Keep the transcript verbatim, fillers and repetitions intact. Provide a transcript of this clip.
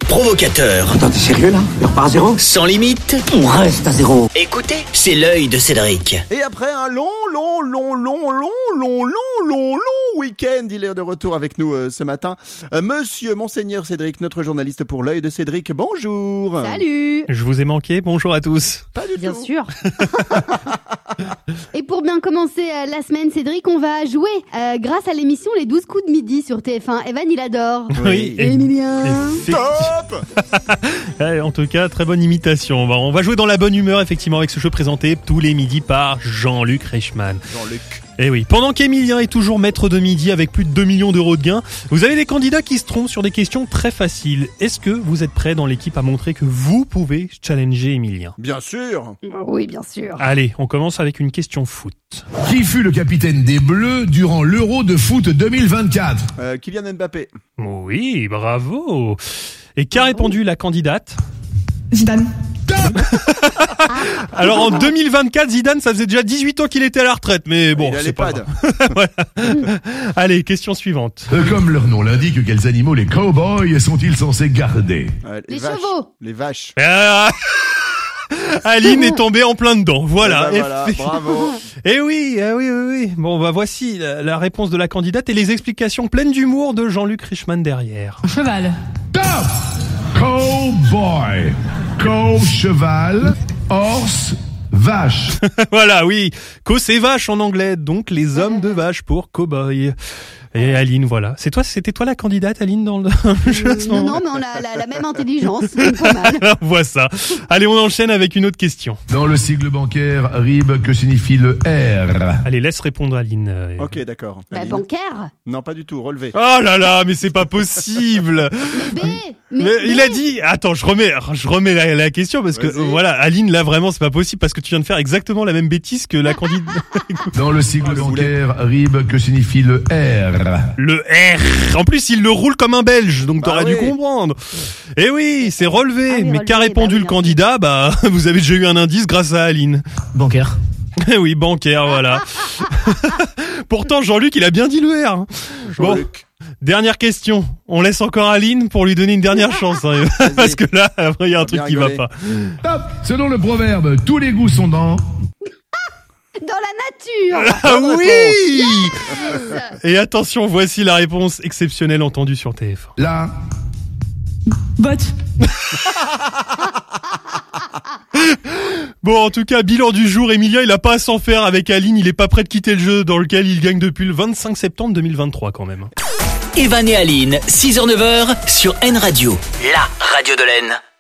provocateur, Attends, t'es sérieux là? On repart à zéro? sans limite. On reste à zéro. Écoutez, c'est l'œil de Cédric. Et après un long, long, long, long, long, long, long, long, long week-end, il est de retour avec nous euh, ce matin. Euh, Monsieur Monseigneur Cédric, notre journaliste pour l'œil de Cédric, bonjour. Salut. Je vous ai manqué, bonjour à tous. Pas du Bien tout. sûr. Et pour bien commencer euh, la semaine, Cédric, on va jouer euh, grâce à l'émission Les douze coups de midi sur T F un. Evan, il adore. Oui, Et Emilien. Top. Ouais, en tout cas, très bonne imitation. On va, on va jouer dans la bonne humeur, effectivement, avec ce jeu présenté tous les midis par Jean-Luc Reichmann. Jean-Luc. Et oui, pendant qu'Emilien est toujours maître de midi avec plus de deux millions d'euros de gains, vous avez des candidats qui se trompent sur des questions très faciles. Est-ce que vous êtes prêts dans l'équipe à montrer que vous pouvez challenger Emilien? Bien sûr. Oui, bien sûr. Allez, on commence avec une question foot. Qui fut le capitaine des Bleus durant l'Euro de foot deux mille vingt-quatre? Euh, Kylian Mbappé. Oui, bravo. Et qu'a répondu la candidate? Zidane. Alors en deux mille vingt-quatre, Zidane, ça faisait déjà dix-huit ans qu'il était à la retraite, mais bon, il a c'est les pas pads. grave. Voilà. Allez, question suivante. Euh, Comme leur nom l'indique, quels animaux les cow-boys sont-ils censés garder? Euh, Les vaches. chevaux. Les vaches. Ah, Aline est tombée en plein dedans. Voilà. Eh ben voilà, bravo. Et oui, eh oui, oui, oui. Bon, bah voici la, la réponse de la candidate et les explications pleines d'humour de Jean-Luc Reichmann derrière. Cheval. Top! Cow-boy. Cow-cheval. Horse. Vache. Voilà, oui. Co c'est vache en anglais, donc les hommes de vache pour cow-boy. Et Aline, voilà. C'est toi, c'était toi la candidate, Aline, dans le jeu à ce Non, moment. non, mais on a la, la même intelligence. C'est pas mal. On voit ça. Allez, on enchaîne avec une autre question. Dans le sigle bancaire, R I B, que signifie le R? Allez, laisse répondre Aline. euh, Ok, d'accord. Bah, Aline. bancaire. Non, pas du tout. Relevé. Oh là là, mais c'est pas possible. B. Mais, Mais il B. a dit, attends, je remets, je remets la, la question parce que Vas-y. voilà, Aline, là vraiment, c'est pas possible parce que tu viens de faire exactement la même bêtise que la candidate. Dans le sigle Ah, le bancaire, R I B, que signifie le R? Le R. En plus, il le roule comme un Belge, donc Bah t'aurais oui. dû comprendre. Eh oui, c'est relevé. Ah oui, mais relevé, qu'a répondu bah oui, le bien candidat? Bah, vous avez déjà eu un indice grâce à Aline. Bancaire. Eh oui, bancaire, voilà. Pourtant, Jean-Luc, il a bien dit le R. hein. Bon, Jean-Luc. dernière question. On laisse encore Aline pour lui donner une dernière chance, hein, parce que là, après, il y a un On va truc bien qui va rigoler. pas. Top! Selon le proverbe, tous les goûts sont dans... Dans la nature. Ah Bonne oui! Et attention, voici la réponse exceptionnelle entendue sur T F un. La... Botte. Bon, en tout cas, bilan du jour, Emilien, il a pas à s'en faire avec Aline, il est pas prêt de quitter le jeu dans lequel il gagne depuis le vingt-cinq septembre deux mille vingt-trois quand même. Evan et Aline, six heures neuf heures sur N Radio, la radio de l'Aisne.